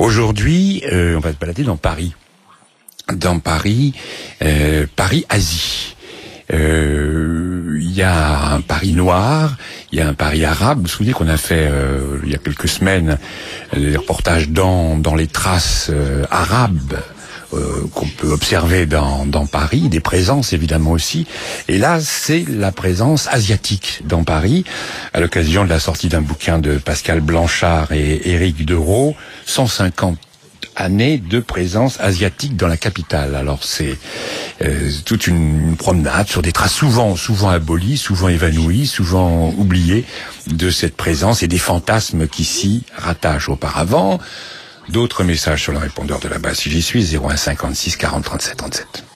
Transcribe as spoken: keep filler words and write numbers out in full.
Aujourd'hui, euh, on va se balader dans Paris. Dans Paris, euh, Paris-Asie. Euh, il y a un Paris noir, il y a un Paris arabe. Vous vous souvenez qu'on a fait euh, il y a quelques semaines des reportages dans dans les traces euh, arabes euh, qu'on peut observer dans dans Paris, des présences évidemment aussi. Et là, c'est la présence asiatique dans Paris, à l'occasion de la sortie d'un bouquin de Pascal Blanchard et Éric Dereau, cent cinquante années de présence asiatique dans la capitale. Alors c'est euh, toute une promenade sur des traces souvent souvent abolies, souvent évanouies, souvent oubliées de cette présence et des fantasmes qui s'y rattachent. Auparavant, d'autres messages sur le répondeur de la base si j'y suis, zéro un cinquante-six quarante trente-sept trente-sept.